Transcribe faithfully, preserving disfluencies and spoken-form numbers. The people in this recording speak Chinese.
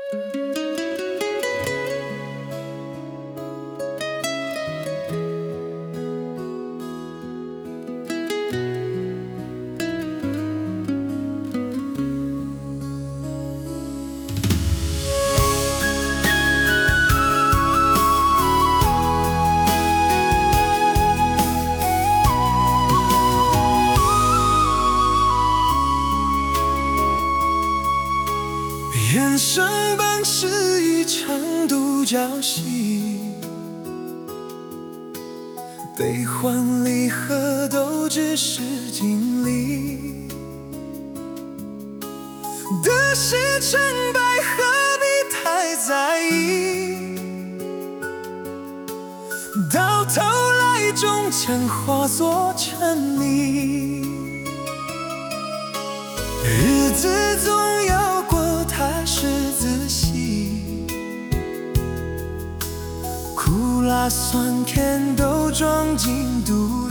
人生本是一场独角戏，悲欢离合都只是经历，得失成败何必太在意，到头来终将化作沉溺。日子总要过，踏实仔细，苦辣酸甜都装进肚